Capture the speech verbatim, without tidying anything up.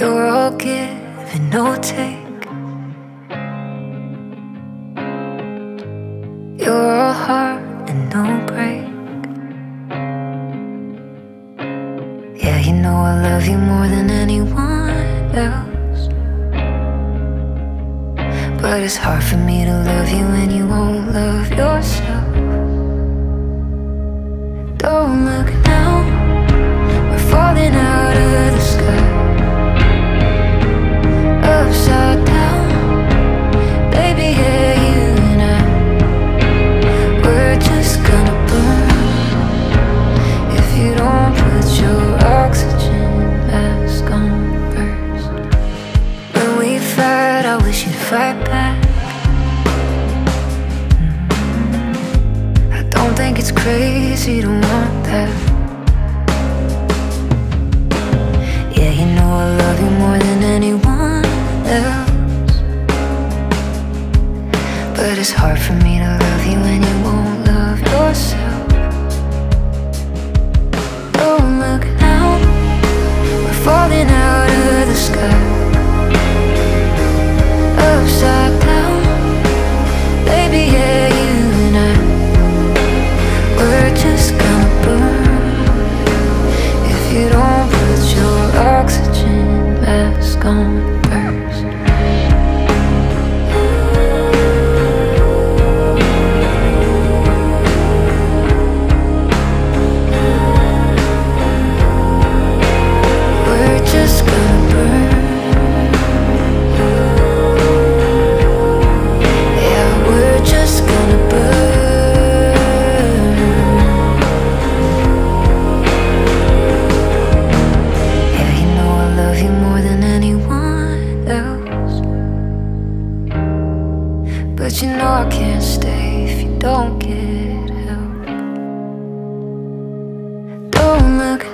You're all give and no take. You're all heart and no break. Yeah, you know I love you more than anyone else, but it's hard for me to love you when you won't love yourself. Don't look now, we're falling out of the sky, upside down. Baby, yeah, you and I, we're just gonna burn if you don't put your oxygen mask on first. When we fight, I wish you'd fight back. I don't think it's crazy to want that. Yeah, you know I love you more than anyone else, but it's hard for me to love you when you won't love yourself. Don't look now, we're falling out of the sky, upside down. Baby, yeah, you and I, we're just gonna burn if you don't put your oxygen mask on first. We're just gonna burn. Yeah, we're just gonna burn. Yeah, you know I love you more than anyone else, but you know I can't stay if you don't get help. Don't look